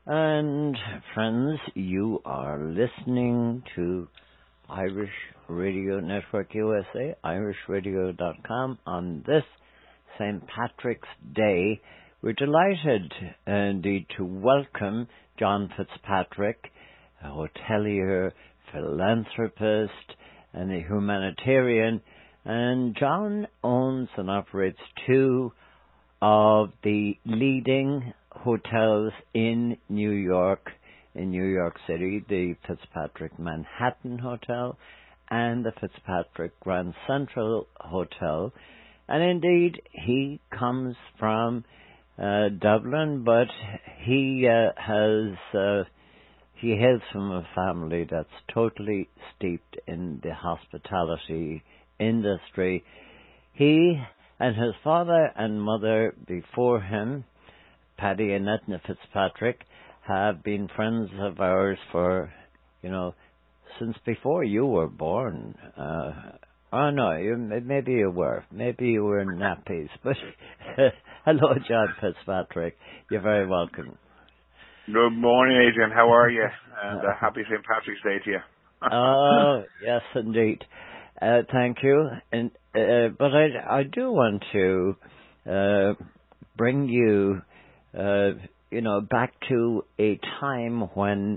And friends, you are listening to Irish Radio Network USA, irishradio.com. On this St. Patrick's Day, we're delighted indeed to welcome John Fitzpatrick, a hotelier, philanthropist, and a humanitarian. And John owns and operates two of the leading hotels in New York City, the Fitzpatrick Manhattan Hotel and the Fitzpatrick Grand Central Hotel. And indeed, he comes from Dublin, but he hails from a family that's totally steeped in the hospitality industry. He and his father and mother before him, Paddy and Etna Fitzpatrick, have been friends of ours for, since before you were born. Maybe you were. Maybe you were in nappies. But hello, John Fitzpatrick. You're very welcome. Good morning, Adrian. How are you? And happy St. Patrick's Day to you. Oh, yes, indeed. Thank you. And but I do want to bring you, back to a time when,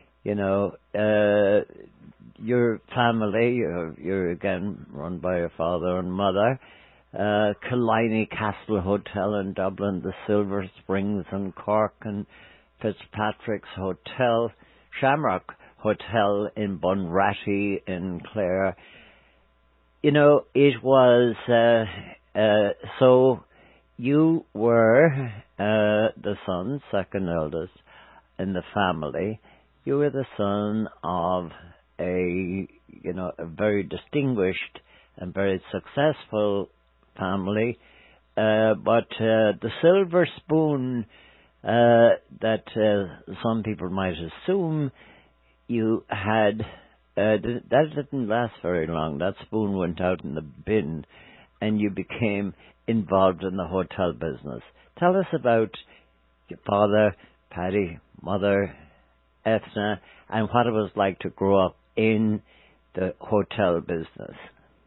your family, you're again run by your father and mother, Killiney Castle Hotel in Dublin, the Silver Springs in Cork, and Fitzpatrick's Hotel, Shamrock Hotel in Bunratty in Clare. It was, so you were the son, second eldest in the family. You were the son of a very distinguished and very successful family. But the silver spoon that some people might assume you had, that didn't last very long. That spoon went out in the bin and you became involved in the hotel business. Tell us about your father, Paddy, mother, Ethna, and what it was like to grow up in the hotel business.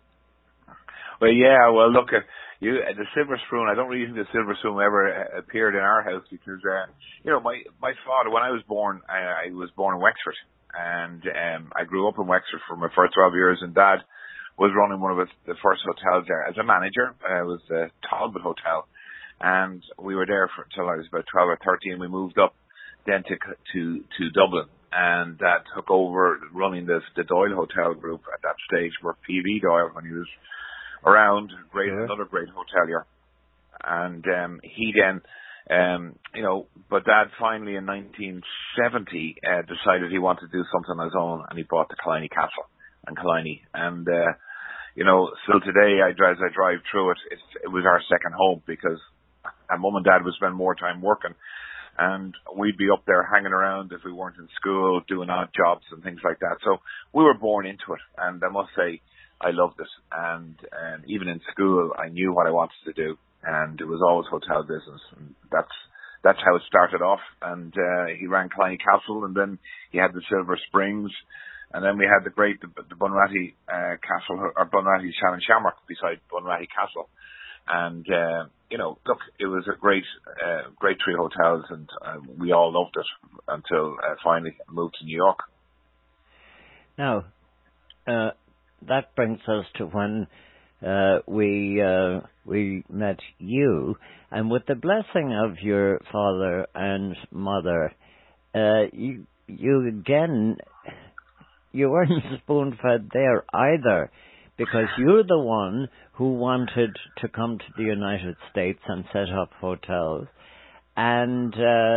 Well, look, the silver spoon, I don't really think the silver spoon ever appeared in our house because, my father, when I was born, I was born in Wexford. And I grew up in Wexford for my first 12 years, and Dad was running one of the first hotels there as a manager. It was the Talbot Hotel, and we were there until I was about 12 or 13. We moved up then to Dublin, and Dad took over running the Doyle Hotel Group at that stage for P.V. Doyle when he was around. Another great hotelier. And he then, but Dad finally in 1970 decided he wanted to do something on his own, and he bought the Killiney Castle and Killiney. And, still today, as I drive through it, it was our second home because Mum and Dad would spend more time working, and we'd be up there hanging around if we weren't in school, doing odd jobs and things like that. So we were born into it, and I must say I loved it. And even in school, I knew what I wanted to do, and it was always hotel business. And that's how it started off. And he ran Killiney Castle, and then he had the Silver Springs, and then we had the Bunratty Castle, or Bunratty Shamrock beside Bunratty Castle. And, look, it was a great three hotels, and we all loved it until finally moved to New York. Now, that brings us to when we met you, and with the blessing of your father and mother, you weren't spoon-fed there either, because you're the one who wanted to come to the United States and set up hotels, and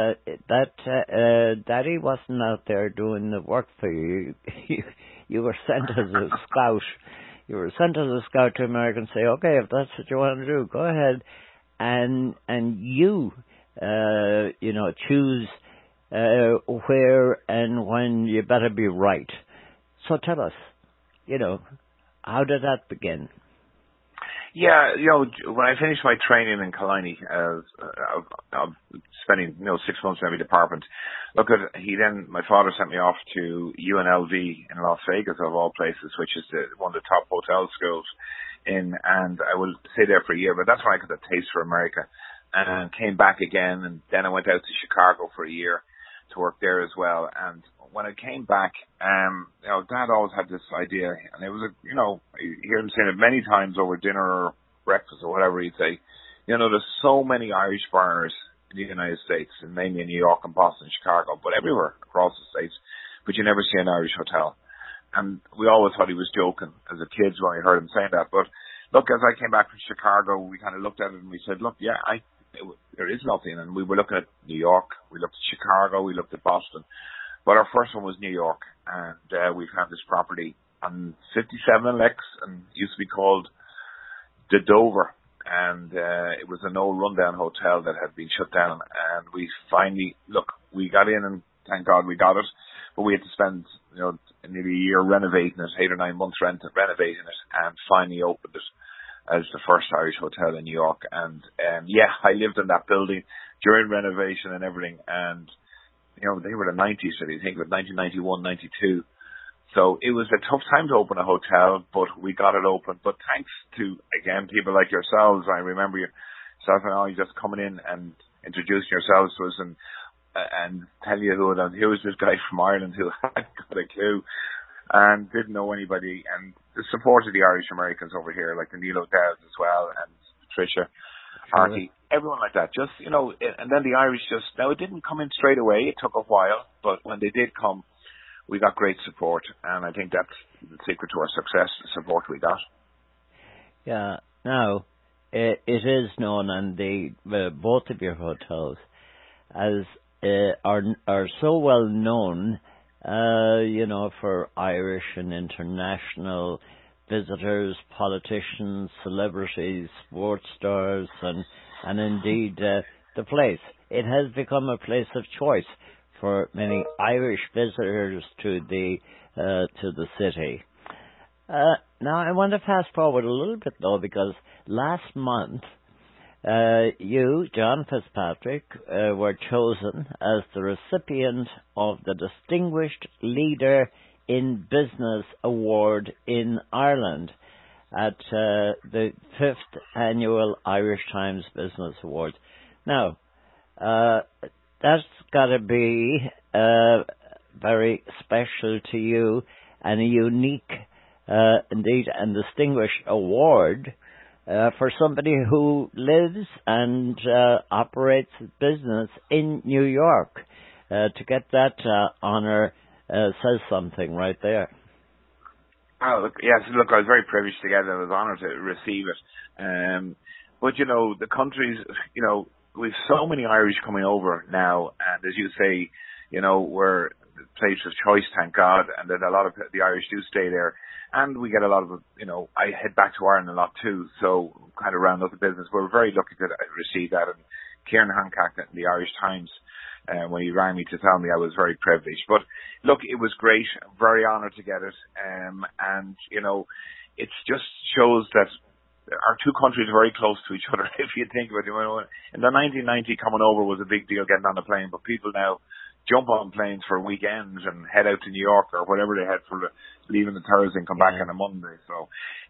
Daddy wasn't out there doing the work for you. You were sent as a scout. You were sent as a scout to America and say, okay, if that's what you want to do, go ahead, and you choose where and when you better be right. So tell us, how did that begin? Yeah, when I finished my training in Killiney, of spending 6 months in every department. My father sent me off to UNLV in Las Vegas, of all places, which is one of the top hotel schools and I will stay there for a year. But that's when I got a taste for America, and came back again, and then I went out to Chicago for a year to work there as well. And when I came back, Dad always had this idea, and it was you hear him saying it many times over dinner or breakfast or whatever he'd say. There's so many Irish bars in the United States, and mainly in New York and Boston, Chicago, but everywhere across the States, but you never see an Irish hotel. And we always thought he was joking as a kids when we heard him saying that. But look, as I came back from Chicago, we kind of looked at it and we said, look, there is nothing. And we were looking at New York, we looked at Chicago, we looked at Boston. But our first one was New York, and we found this property on 57 in Lex, and it used to be called the Dover. And it was an old rundown hotel that had been shut down. And we finally, we got in, and thank God we got it. But we had to spend, nearly a year renovating it, 8 or 9 months renovating it, and finally opened it as the first Irish hotel in New York. And I lived in that building during renovation and everything. And they were the 90s, so you think of it, 1991, 92. So it was a tough time to open a hotel, but we got it open. But thanks to, again, people like yourselves, I remember yourself and you just coming in and introducing yourselves to us and telling you here was this guy from Ireland who hadn't got a clue and didn't know anybody. And the support of the Irish Americans over here, like the Neil O'Dowds as well, and Patricia Harty, everyone like that. Just, and then the Irish it didn't come in straight away. It took a while, but when they did come, we got great support, and I think that's the secret to our success, the support we got. Yeah. Now, it is known, and both of your hotels as are so well known, for Irish and international visitors, politicians, celebrities, sports stars, and indeed the place. It has become a place of choice for many Irish visitors to the city. Now, I want to fast forward a little bit, though, because last month you, John Fitzpatrick, were chosen as the recipient of the Distinguished Leader in Business Award in Ireland at the 5th Annual Irish Times Business Awards. Now, that's got to be very special to you, and a unique, indeed, and distinguished award for somebody who lives and operates business in New York. To get that honor says something right there. Oh, yes, I was very privileged to get it. I was honoured to receive it. But, the countries, we've so many Irish coming over now, and as you say, we're the place of choice, thank God, and that a lot of the Irish do stay there. And we get a lot of, I head back to Ireland a lot too, so kind of round up the business. We're very lucky to receive that. And Kieran Hancock in the Irish Times, when he rang me to tell me, I was very privileged. But look, it was great. I'm very honoured to get it. And, it just shows that our two countries are very close to each other, if you think about it. In the 1990, coming over was a big deal, getting on the plane, but people now jump on planes for weekends and head out to New York or whatever they head for, leaving the Thursday and come back on a Monday. So,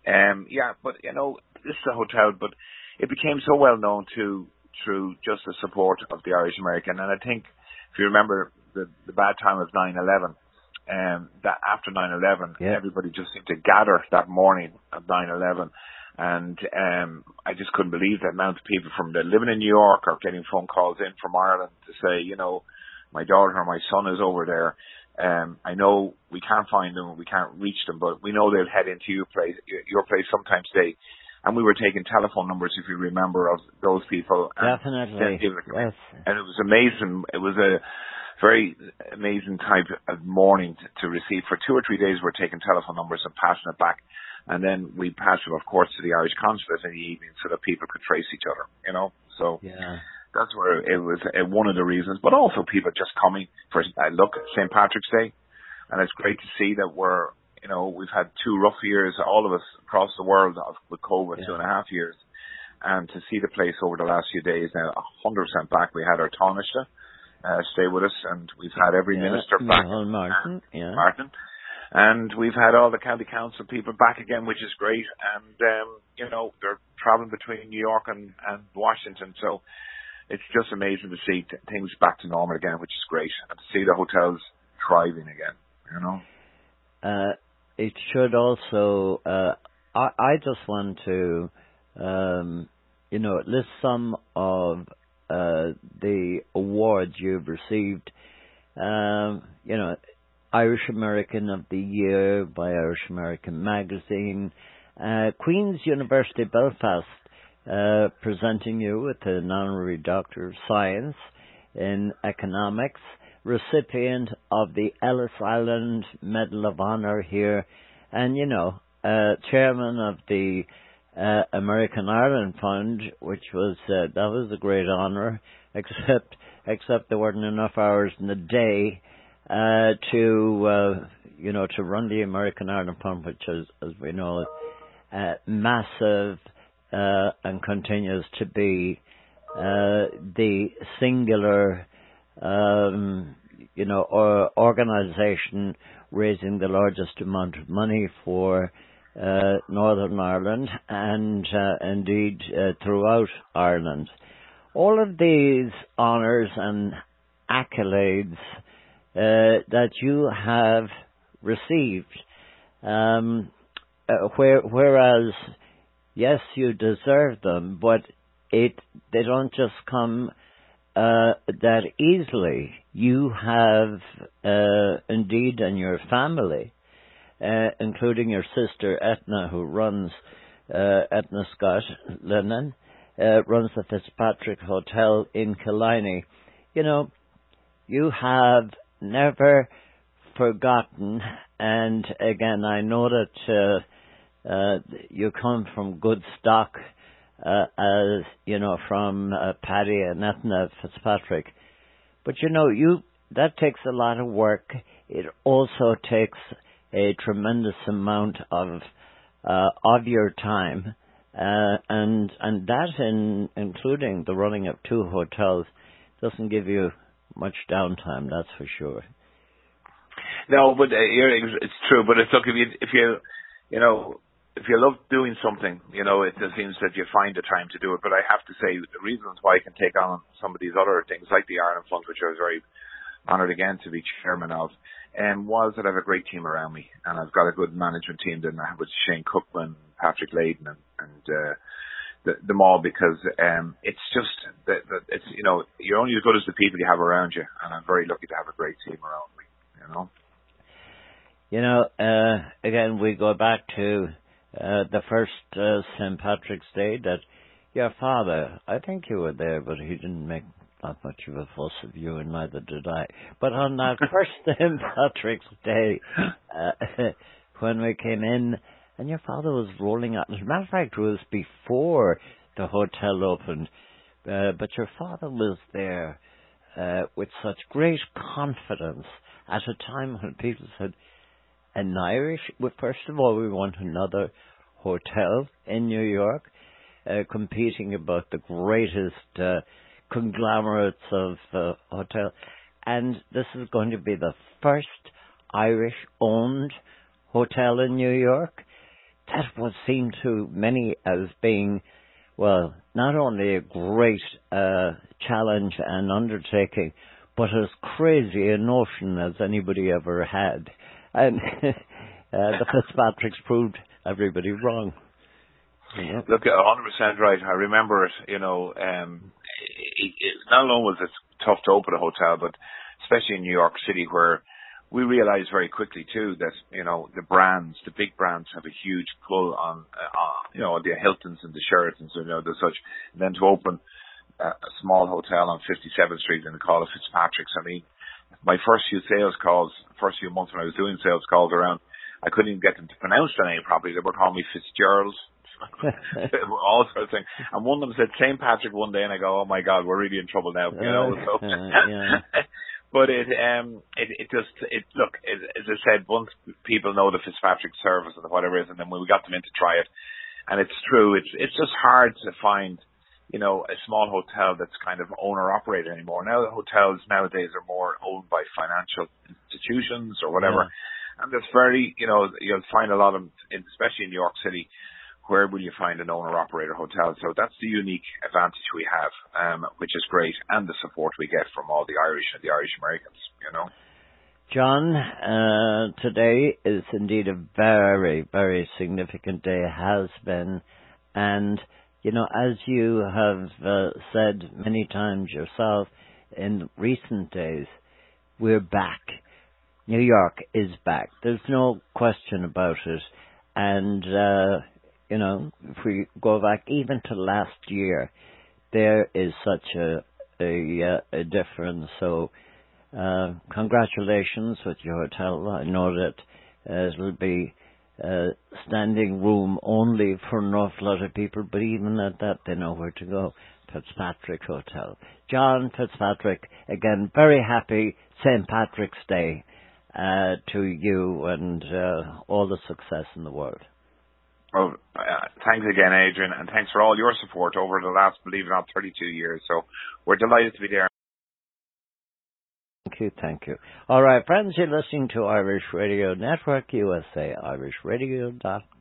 but, this is a hotel, but it became so well known through just the support of the Irish American. And I think, if you remember the bad time of 9/11, that after 9/11, everybody just seemed to gather that morning of 9/11. And I just couldn't believe the amount of people from living in New York or getting phone calls in from Ireland to say, my daughter or my son is over there. I know we can't find them, we can't reach them, but we know they'll head into your place sometime today. And we were taking telephone numbers, if you remember, of those people. Definitely. Yes. And it was amazing. It was a very amazing type of morning to receive. For 2 or 3 days, we're taking telephone numbers and passing it back. And then we passed it, of course, to the Irish consulate in the evening so that people could trace each other, So that's where it was one of the reasons. But also people just coming for, St. Patrick's Day. And it's great to see that we're you know, we've had 2 rough years, all of us across the world with COVID, Yeah. 2.5 years. And to see the place over the last few days now, 100% back. We had our Taoiseach stay with us, and we've had every minister back. Martin, Martin. And we've had all the county council people back again, which is great. And, you know, they're traveling between New York and Washington. So it's just amazing to see things back to normal again, which is great. And to see the hotels thriving again, you know. It should also, I just want to, you know, list some of the awards you've received. You know, Irish American of the Year by Irish American Magazine. Queen's University Belfast presenting you with an Honorary Doctor of Science in Economics. Recipient of the Ellis Island Medal of Honor here. And, you know, chairman of the American Ireland Fund, which was, that was a great honor, except there weren't enough hours in the day to you know, to run the American Ireland Fund, which is, as we know, massive and continues to be the singular you know, organisation raising the largest amount of money for Northern Ireland and indeed throughout Ireland. All of these honours and accolades that you have received, whereas yes, you deserve them, but they don't just come that easily. You have indeed, and your family, including your sister Etna, who runs Etna Scott Lennon, runs the Fitzpatrick Hotel in Killiney. You know, you have never forgotten, and again, I know that you come from good stock, as you know, from Paddy and Etna Fitzpatrick. But you know, that takes a lot of work. It also takes a tremendous amount of your time, and that, including the running of 2 hotels, doesn't give you much downtime. That's for sure. No, but it's true. But it's look, if you love doing something, you know, it seems that you find the time to do it. But I have to say, the reasons why I can take on some of these other things, like the Ireland Fund, which I was very honoured again to be chairman of, was that I have a great team around me, and I've got a good management team that I have with Shane Cookman, Patrick Layden, and them all, because it's just that it's, you know, you're only as good as the people you have around you, and I'm very lucky to have a great team around me, you know. You know, again, we go back to the first St. Patrick's Day that your father, I think you were there, but he didn't make not much of a fuss of you, and neither did I. But on that first St. Patrick's Day, when we came in, and your father was rolling out. As a matter of fact, it was before the hotel opened, but your father was there with such great confidence at a time when people said, an Irish, well, first of all, we want another hotel in New York, competing about the greatest conglomerates of hotel, and this is going to be the first Irish-owned hotel in New York. That would seem to many as being, well, not only a great challenge and undertaking, but as crazy a notion as anybody ever had. And the Fitzpatricks proved everybody wrong. You know? Look, 100% right. I remember it, you know, not alone was it tough to open a hotel, but especially in New York City, where we realized very quickly too that, you know, the brands, the big brands have a huge pull on you know, the Hiltons and the Sheratons, you know, the such. And then to open a small hotel on 57th Street and call it Fitzpatrick's, I mean, my first few months when I was doing sales calls around, I couldn't even get them to pronounce the name properly. They were calling me Fitzgerald, all sorts of things. And one of them said St. Patrick one day, and I go, oh my God, we're really in trouble now. You know, so. But as I said, once people know the Fitzpatrick service and whatever it is, and then when we got them in to try it, and it's true, it's just hard to find, a small hotel that's kind of owner operated anymore. Now the hotels nowadays are more owned by financial institutions or whatever. Yeah. And there's you'll find a lot of, especially in New York City, where will you find an owner-operator hotel? So that's the unique advantage we have, which is great, and the support we get from all the Irish and the Irish Americans, John, today is indeed a very, very significant day, has been, and, as you have said many times yourself, in recent days, we're back. New York is back. There's no question about it, and if we go back even to last year, there is such a difference. So, congratulations with your hotel. I know that it'll be standing room only for an awful lot of people, but even at that, they know where to go. Fitzpatrick Hotel. John Fitzpatrick, again, very happy St. Patrick's Day to you, and all the success in the world. Well, thanks again, Adrian, and thanks for all your support over the last, believe it or not, 32 years. So we're delighted to be there. Thank you. All right, friends, you're listening to Irish Radio Network USA, irishradio.com.